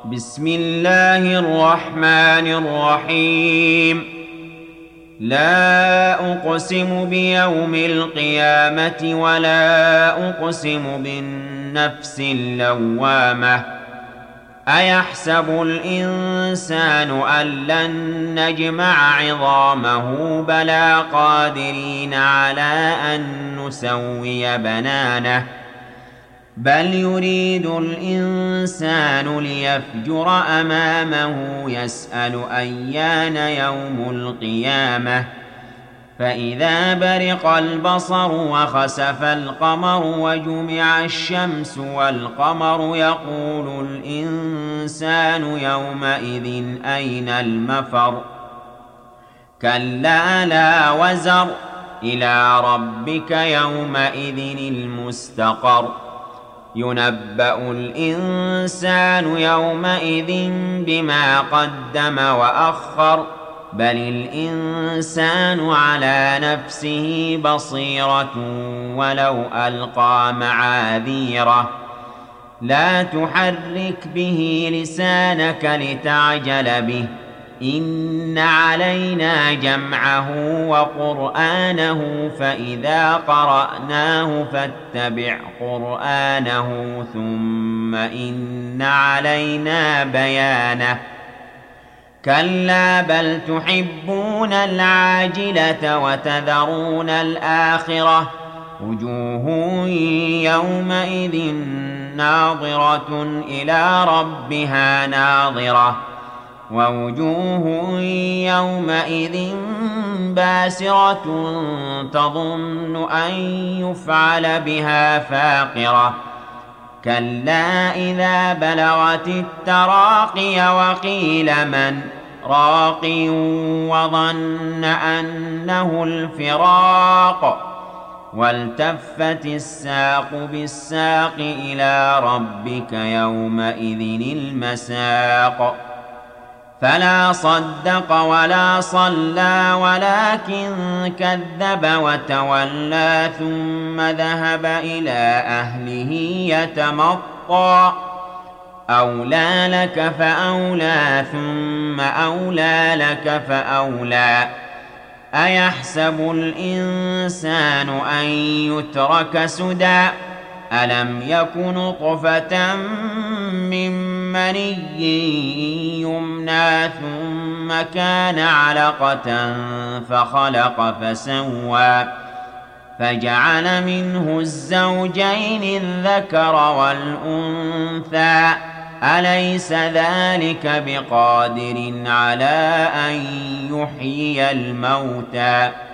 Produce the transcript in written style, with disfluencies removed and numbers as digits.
بسم الله الرحمن الرحيم. لا أقسم بيوم القيامة ولا أقسم بالنفس اللوامة. أيحسب الإنسان أن لن نجمع عظامه بلى قادرين على أن نسوي بنانه بل يريد الإنسان ليفجر أمامه يسأل أيان يوم القيامة. فإذا برق البصر وخسف القمر وجمع الشمس والقمر يقول الإنسان يومئذ أين المفر. كلا لا وزر إلى ربك يومئذ المستقر. ينبأ الإنسان يومئذ بما قدم وأخر بل الإنسان على نفسه بصيرة ولو ألقى معاذيره. لا تحرك به لسانك لتعجل به إن علينا جمعه وقرآنه فإذا قرأناه فاتبع قرآنه ثم إن علينا بيانه. كلا بل تحبون العاجلة وتذرون الآخرة وجوه يومئذ ناظرة إلى ربها ناظرة ووجوه يومئذ باسرة تظن أن يفعل بها فاقرة. كلا إذا بلغت التراقي وقيل من راق وظن أنه الفراق والتفت الساق بالساق إلى ربك يومئذ المساق. فلا صدق ولا صلى ولكن كذب وتولى ثم ذهب إلى أهله يتمطى. أولى لك فأولى ثم أولى لك فأولى. أيحسب الإنسان أن يترك سدى ألم يك نطفة من مني يمنى ثم كان علقة فخلق فسوى فجعل منه الزوجين الذكر والأنثى. أليس ذلك بقادر على أن يحيي الموتى